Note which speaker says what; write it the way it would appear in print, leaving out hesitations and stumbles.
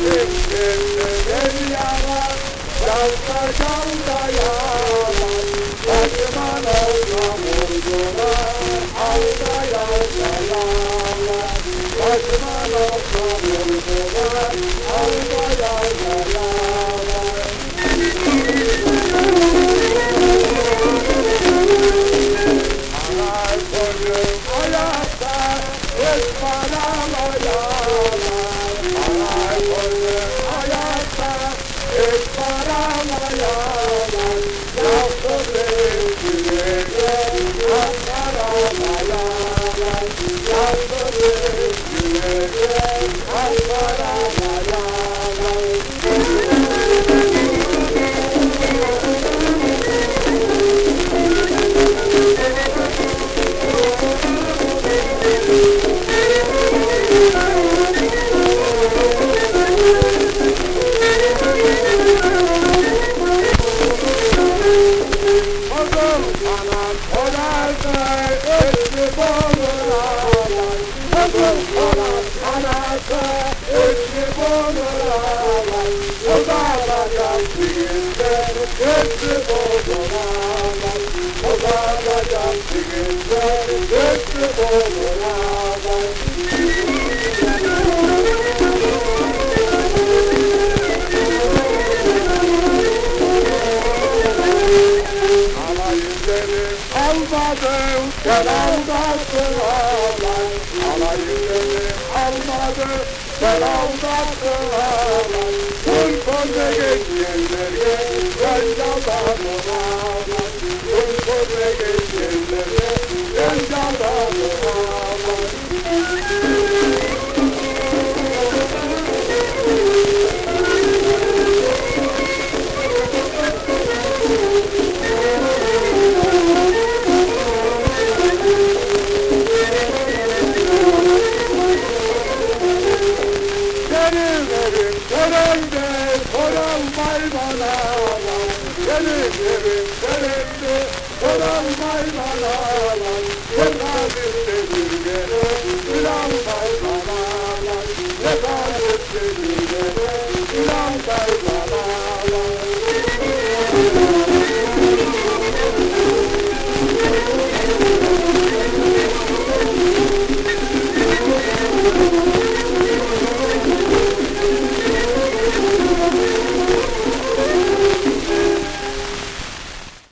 Speaker 1: Şimdi bir yalan, çalsa çalsa yalan. Başıma olsam ucuna, alsa yalsa yalan. Başıma olsam ucuna, alsa yalsa yalan. Anay koyun hayatta, hiç parama yalan. Anay koyun hayatta, hiç parama yalan. Yaptı sevgiyle, Ankara'ma yalan. Yaptı sevgiyle, Ankara'ma yalan. Anam kolarsa üstü boğulalar. Kızım anam anası üstü boğulalar. O dağlardan birinde üstü boğulalar. O dağlardan birinde üstü boğulalar. Almadım, sen aldattın ağlar. Alayım almadım, sen aldattın ağlar. Urkoza geçenlere, ben çaldadım ağlar. Urkoza geçenlere, ben çaldadım ağlar. Benim evim törende, sorulmay bana lan. Benim evim törende, sorulmay bana lan. Rekabette bir gene, filan bana lan. Rekabette bir